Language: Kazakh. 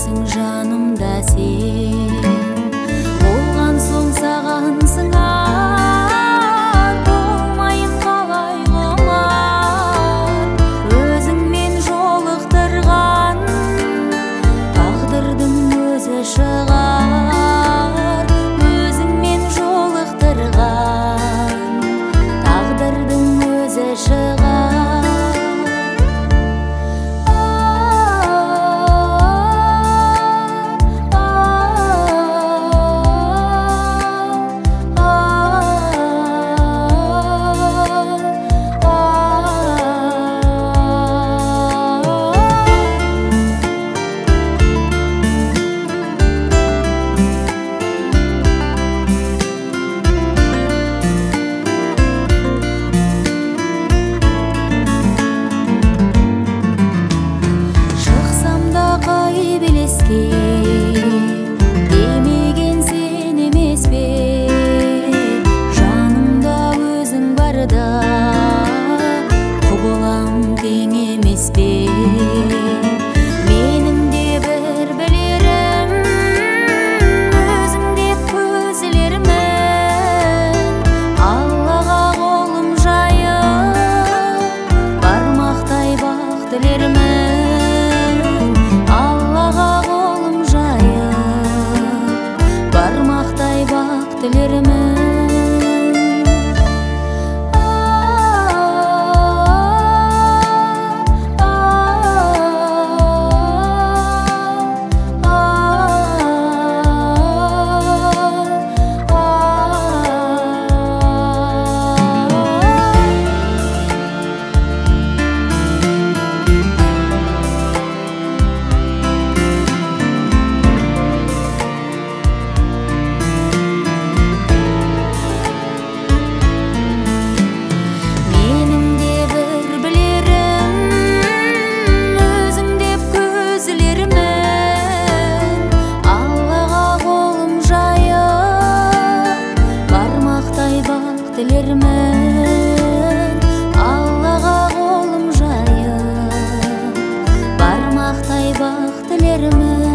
жүрсің жанымда сен, болған соң саған сыңар болмайын қалай құмар. Өзіңмен жолықтырған тағдырдың өзі шығар, өзіңмен жолықтырған тағдырдың өзі шығар. Демеген сен емес пе, жанымда өзің барда құбылам тең емес пе. Менің де бір білерім, өзің деп көзілермін. Аллаға қолым жайып бармақтай бақ тілермін. Бармақтай бақ тілермін. Аллаға қолым жайып бармақтай бақ тілермін.